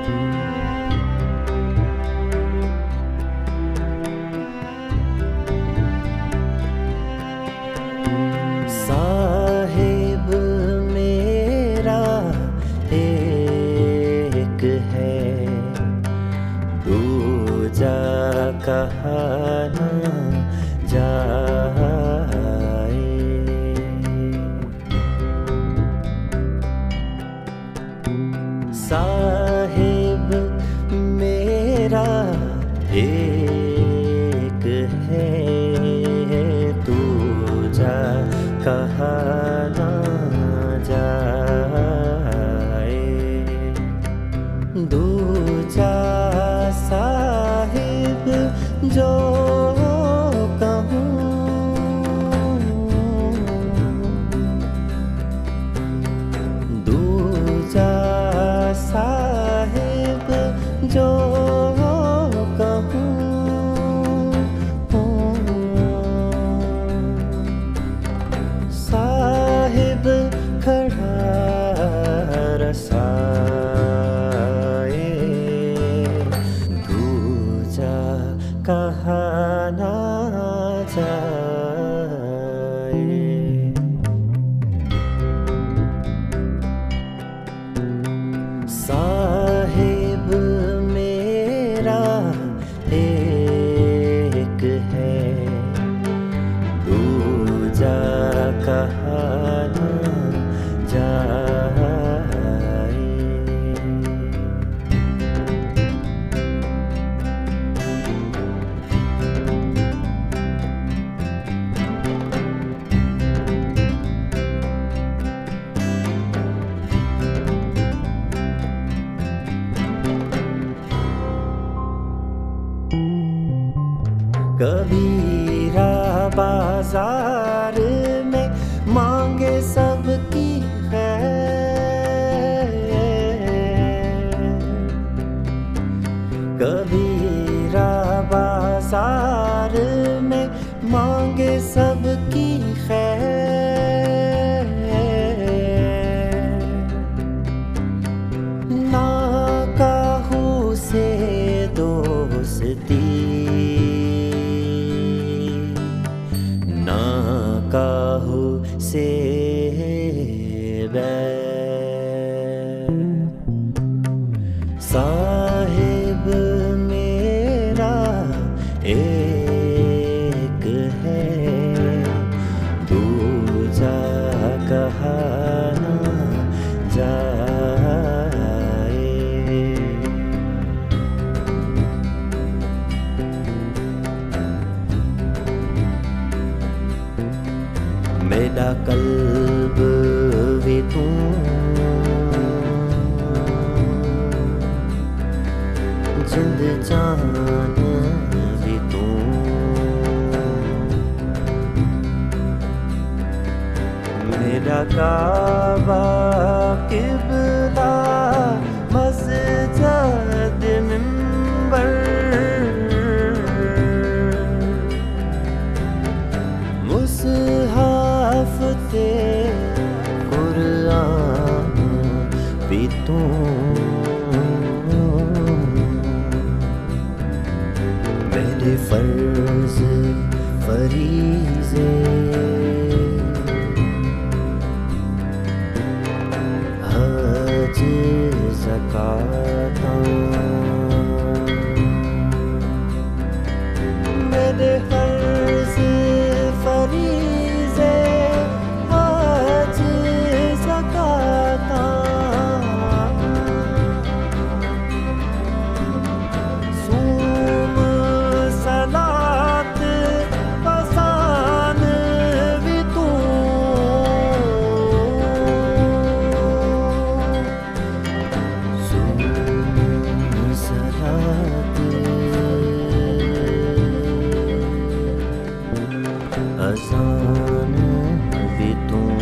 साहिब मेरा एक है, दूजा कहा न जाए। साहिब मेरा एक है, दूजा कहा न जाए। दूजा साहिब जो कहूँ, दूजा साहिब जो कहूँ, साहिब खड़ा रसाए, दूजा कहा ना जाए। साहिब मेरा एक है, दूजा कहा न जाए। कबीरा बाजार में मांगे सबकी खैर, कबीरा बाजार में मांगे सबकी खैर। ना काहू से दोस्ती, काहू से बैर। साहिब मेरा एक है, दूजा कहा न जाए। मेरा कल्ब भी तू, जिंद जान भी तू। मेरा काबा किबला मस्जिद मिंबर, मुसहाफ ते कुरान भी तू। मेरे फर्ज फरीज़े हज ज़कात, मेरे फर्ज फरीज़े हज ज़कात। सूम सलात पसान भी तू। सूम सलात अज़ान भी तू।